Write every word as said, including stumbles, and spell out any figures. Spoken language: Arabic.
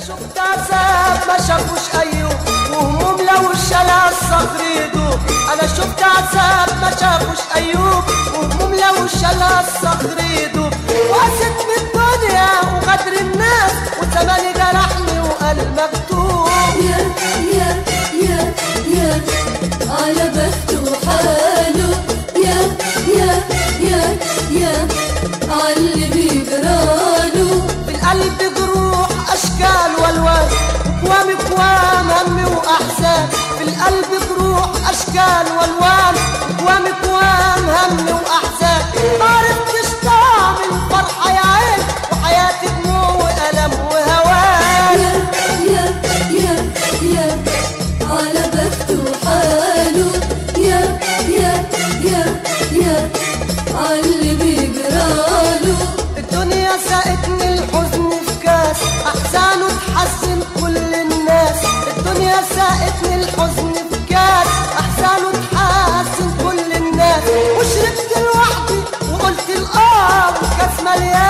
شفت عذاب ما شافوش ايوب وهموم لو الشلا الصخر يدوب. انا شفت عذاب ما شافوش ايوب وهموم لو الشلا الصخر يدوب. وقست من الدنيا وغدر الناس وزماني جرحني وقلب مكتوب. يا يا يا يا على بخته وحاله. يا يا يا يا عاللي بيجراله. بالقلب جروح اشكال والوان اكوام اكوام همي واحزان. في القلب جروح اشكال والوان اكوام اكوام همي واحزان. معرفتش طعم الفرحه يا عين وحياتي دموع والم وهوان. يا يا يا على بخته وحاله. يا يا يا يا عاللي بيجراله. الدنيا ساقتني الحزن في كاس احزانه تحزن كل الناس. الدنيا ساقتني الحزن في كاس احزانه تحزن كل الناس. وشربت لوحدي وقلت الاه والكاس مليان.